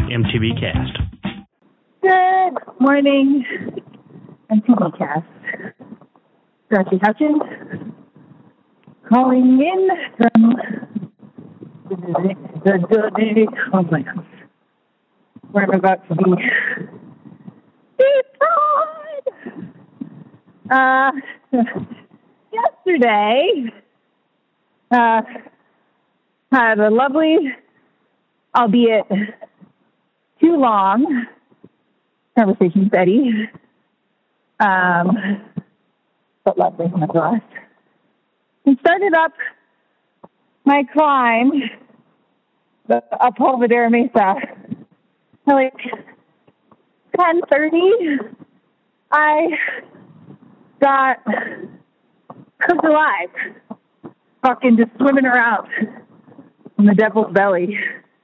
MTV Cast. Good morning, MTV Cast. Darcy Hutchins calling in from the homeland, where I'm about to be deployed. Yesterday, had a lovely, albeit too long, conversation with Eddie, but lovely nonetheless. And started up my climb up Belvedere Mesa. At like 10:30, I got cooked alive, fucking just swimming around in the devil's belly.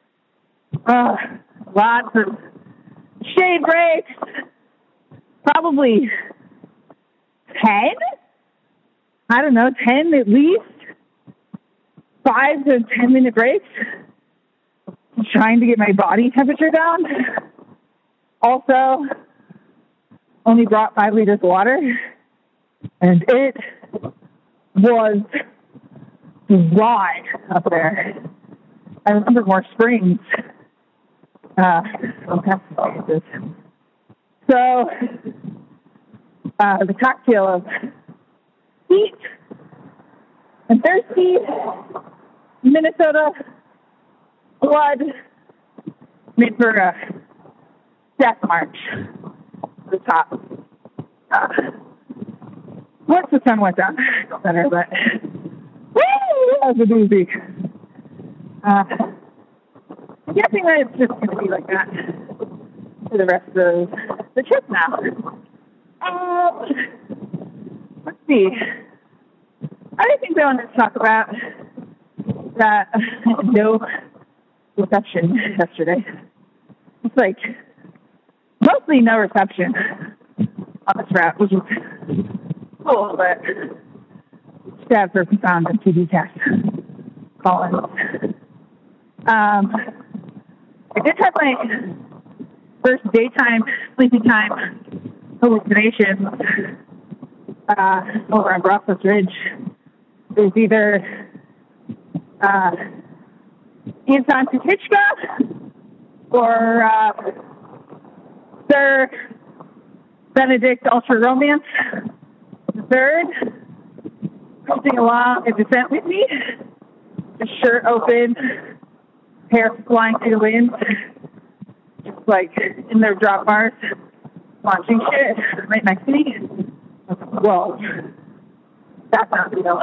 Lots of shade breaks, probably 10? I don't know, 10 at least. 5 to 10 minute breaks. Trying to get my body temperature down. Also, only brought 5 liters of water. And it was dry up there. I remember more springs. So, the cocktail of heat and thirsty Minnesota blood made for a death march to the top. Once the sun went down, it better, but woo, that was a doozy. I'm guessing that it's just going to be like that for the rest of the trip now. Let's see. Other things I wanted to talk about that no reception yesterday. It's like mostly no reception on this route, which is cool, but sad for profound MTV Cast calling. I did have my first daytime sleeping time hallucinations over on Brazos Ridge. It was either Anton Kutchka or Sir Benedict Ultra Romance III cruising along a descent with me, the shirt open, hair flying through the wind, just like in their drop bars, launching shit right next to me. Whoa, that's not real.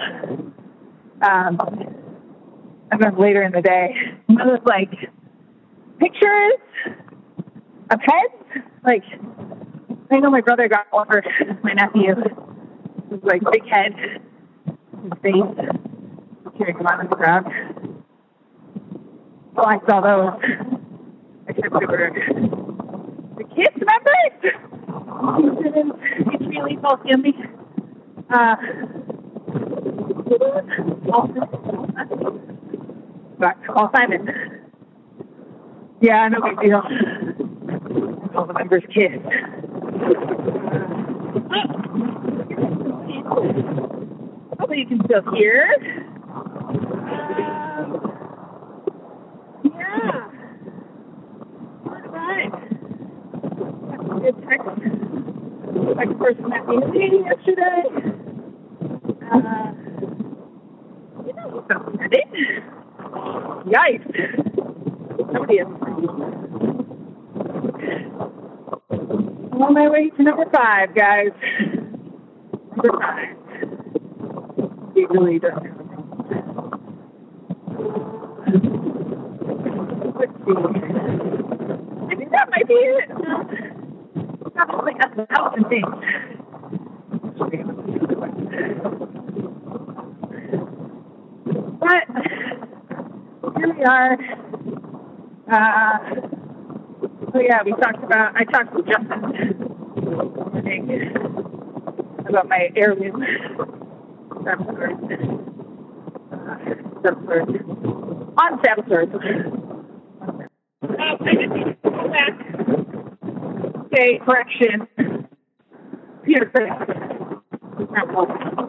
And then later in the day, one of those like pictures of heads. Like, I know my brother got one for my nephew. It was like big head, his face, cheering him on in the crowd. Well, I saw those, except they were the kids members. It's really both yummy. Back to Paul Simon. Yeah, no big deal. All the members' kids. Hopefully you can still hear. Yeah. All right. Good text. Like person at the meeting yesterday. You know, something ready. Yikes. Nobody is. I'm on my way to number 5, guys. Number 5. It really does. Let's see. I think that might be it. Probably at the house and things. But here we are. So yeah, I talked to Justin about my heirloom on Sabbath. say correction. Peter Chris.